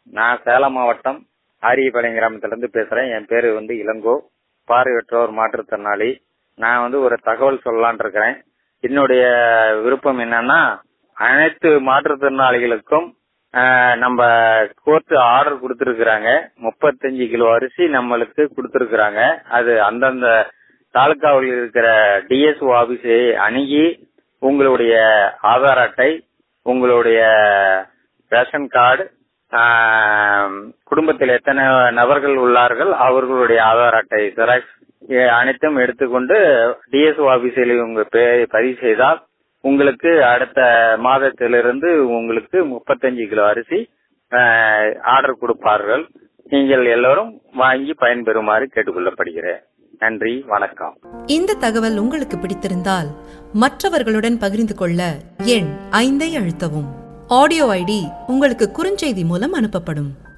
நான் சேலம் மாவட்டம் ஆரியபாளையம் கிராமத்திலிருந்து பேசுறேன். என் பேரு இளங்கோ, பார்வையற்றோர் மாற்றுத்திறனாளி. நான் ஒரு தகவல் சொல்லலான் இருக்கிறேன். என்னுடைய விருப்பம் என்னன்னா, அனைத்து மாற்றுத்திறனாளிகளுக்கும் நம்ம கோர்ட் ஆர்டர் கொடுத்திருக்கிறாங்க. 35 கிலோ அரிசி நம்மளுக்கு கொடுத்திருக்கிறாங்க. அது அந்தந்த தாலுகாவில் இருக்கிற டிஎஸ்ஓ ஆபீஸை அணுகி உங்களுடைய ஆதார் அட்டை, உங்களுடைய ரேஷன் கார்டு, குடும்பத்தில் எத்தனை நபர்கள் உள்ளார்கள் அவர்களுடைய ஆதார் அட்டை ஜெராக்ஸ் அனைத்தும் எடுத்துக்கொண்டு டிஎஸ்ஓ ஆபீஸில் உங்க பெயரை பதிவு செய்தால் உங்களுக்கு அடுத்த மாதத்திலிருந்து உங்களுக்கு 35 கிலோ அரிசி ஆர்டர் கொடுப்பார்கள். நீங்கள் எல்லோரும் வாங்கி பயன்பெறுமாறு கேட்டுக்கொள்ளப்படுகிறேன். நன்றி, வணக்கம். இந்த தகவல் உங்களுக்கு பிடித்திருந்தால் மற்றவர்களுடன் பகிர்ந்து கொள்ள எண் 5 அழுத்தவும். ஆடியோ ஐடி உங்களுக்கு குறுஞ்செய்தி மூலம் அனுப்பப்படும்.